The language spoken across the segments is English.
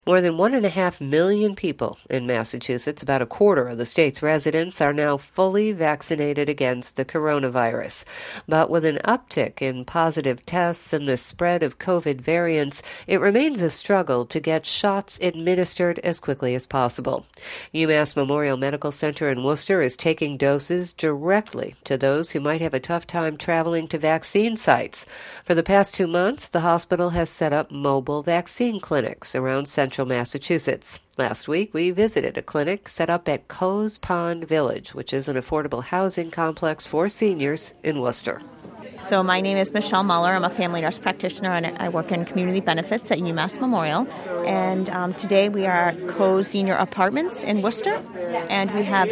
More than 1.5 million people in Massachusetts, about a quarter of the state's residents, are now fully vaccinated against the coronavirus. But with an uptick in positive tests and the spread of COVID variants, it remains a struggle to get shots administered as quickly as possible. UMass Memorial Medical Center in Worcester is taking doses directly to those who might have a tough time traveling to vaccine sites. For the past 2 months, the hospital has set up mobile vaccine clinics around central Massachusetts. Last week, we visited a clinic set up at Coes Pond Village, which is an affordable housing complex for seniors in Worcester. So my name is Michelle Muller. I'm a family nurse practitioner, and I work in community benefits at UMass Memorial. And today we are at Coes Senior Apartments in Worcester, and we have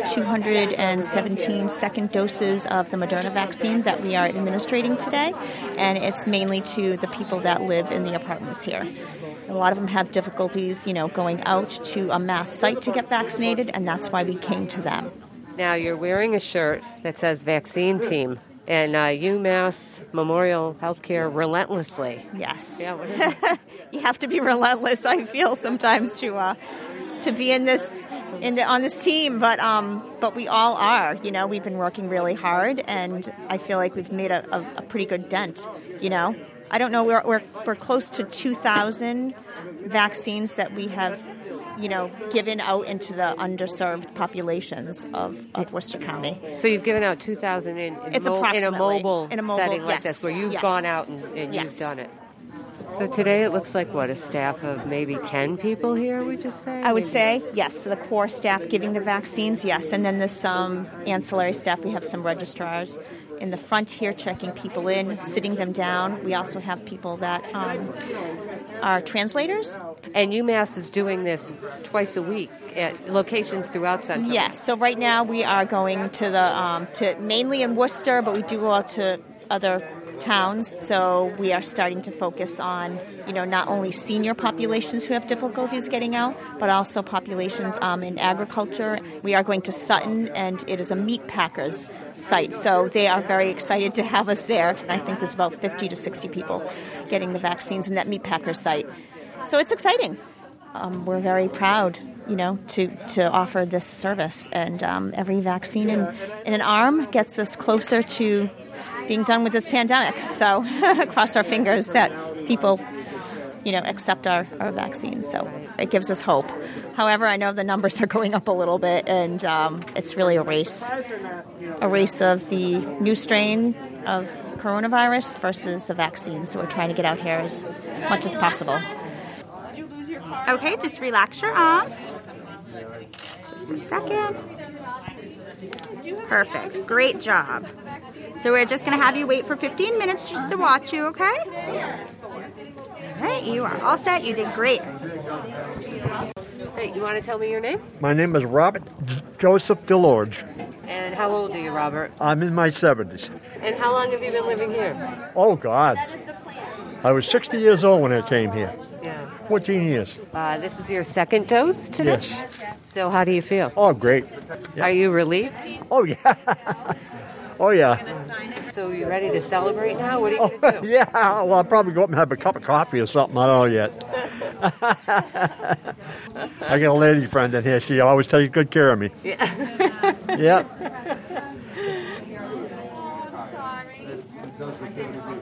217 second doses of the Moderna vaccine that we are administering today, and it's mainly to the people that live in the apartments here. A lot of them have difficulties, going out to a mass site to get vaccinated, and that's why we came to them. Now, you're wearing a shirt that says Vaccine Team. And UMass Memorial Healthcare relentlessly. Yes. Yeah, you have to be relentless, I feel, sometimes to be on this team. But we all are. We've been working really hard, and I feel like we've made a pretty good dent. I don't know. We're close to 2,000 vaccines that we have given out into the underserved populations of Worcester County. So you've given out 2,000 in a mobile setting like this, where you've gone out and you've done it. So today it looks like, a staff of maybe 10 people here, would you say? I would say, yes, for the core staff giving the vaccines, yes. And then there's some ancillary staff. We have some registrars in the front here checking people in, sitting them down. We also have people that are translators. And UMass is doing this twice a week at locations throughout Central. Yes. So right now we are going to to mainly in Worcester, but we do go out to other towns. So we are starting to focus on, not only senior populations who have difficulties getting out, but also populations in agriculture. We are going to Sutton, and it is a meat packers site. So they are very excited to have us there. I think there's about 50 to 60 people getting the vaccines in that meat packers site. So it's exciting. We're very proud, to offer this service. And every vaccine in an arm gets us closer to being done with this pandemic. So cross our fingers that people, accept our vaccines. So it gives us hope. However, I know the numbers are going up a little bit, and it's really a race of the new strain of coronavirus versus the vaccine. So we're trying to get out here as much as possible. Okay, just relax your arm. Just a second. Perfect. Great job. So we're just going to have you wait for 15 minutes just to watch you, okay? All right, you are all set. You did great. Hey, you want to tell me your name? My name is Robert Joseph DeLorge. And how old are you, Robert? I'm in my 70s. And how long have you been living here? Oh, God. I was 60 years old when I came here. Yeah. 14 years. This is your second dose today? Yes. So how do you feel? Oh, great. Yeah. Are you relieved? Oh, yeah. Oh, yeah. So you ready to celebrate now? What are you going to do? Yeah, well, I'll probably go up and have a cup of coffee or something. I don't know yet. I got a lady friend in here. She always takes good care of me. Yeah. Yep.